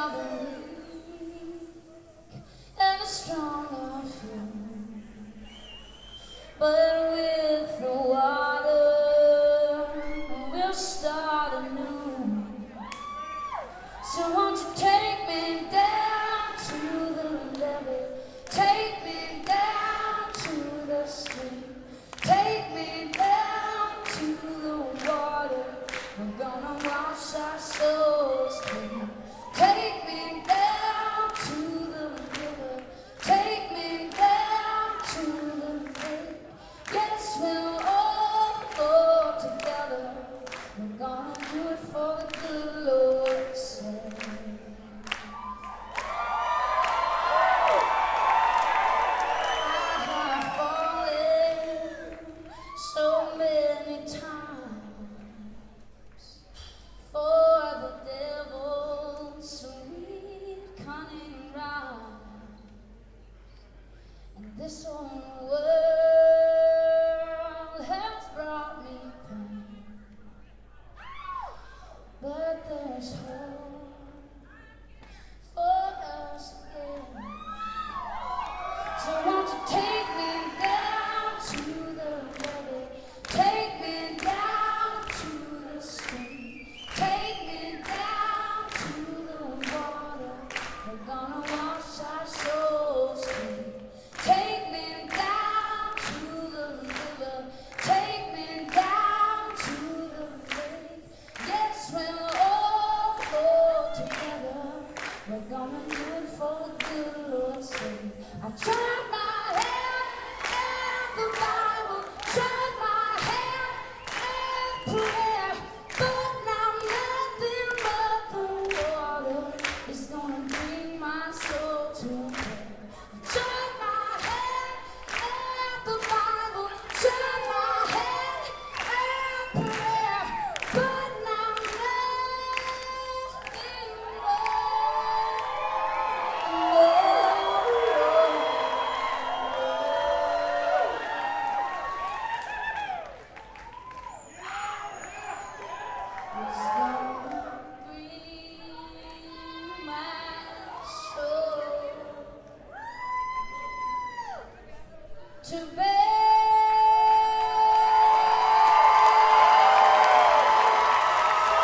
are the weak and the strong I feel, but with the water we'll start anew. So won't you take me down to the levee, take me down to the stream, take me down to the water. We're gonna wash our souls clean. Take me down to the river, take me down to the lake. Yes, we'll all go together. We're gonna do it for the good Lord's sake. I have fallen so many times for the devil's sweet cunning rhyme, and this whole world has brought me pain, but there's hope for us again. So won't you take me down to the levee, take me down to the stream, take me down to the water. We're gonna wash our souls clean. Take me down to the river, take me down to the lake. Yes, we'll all go together. We're gonna do it for the good Lord's sake. I tried my hand and the Bible, tried my hand and prayer, but now nothing but the water is gonna bring my soul to prayer. I tried my hand and the Bible, tried my hand and prayer.